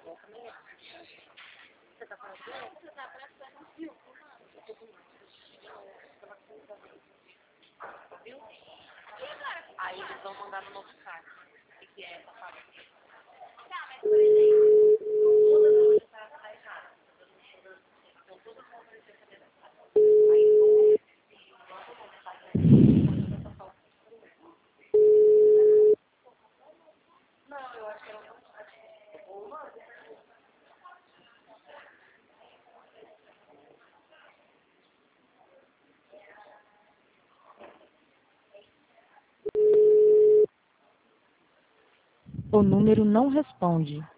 Aí eles vão mandar no nosso carro. O que é essa parte? O número não responde.